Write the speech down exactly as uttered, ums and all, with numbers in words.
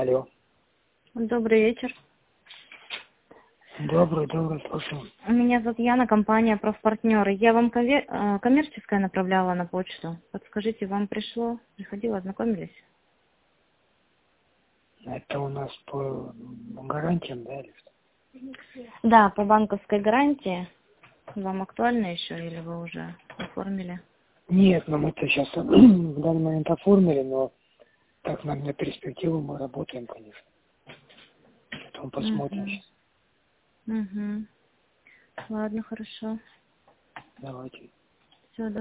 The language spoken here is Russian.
Алло. Добрый вечер. Добрый, добрый, слушаю. Меня зовут Яна, компания «Профпартнеры». Я вам кове- э, коммерческое направляла на почту. Подскажите, вам пришло? Приходило, ознакомились? Это у нас по гарантиям, да, или что? Да, по банковской гарантии. Вам актуально еще или вы уже оформили? Нет, но мы-то сейчас в данный момент оформили, но так нам на перспективу мы работаем, конечно. Потом посмотрим сейчас. Угу. Угу. Ладно, хорошо. Давайте.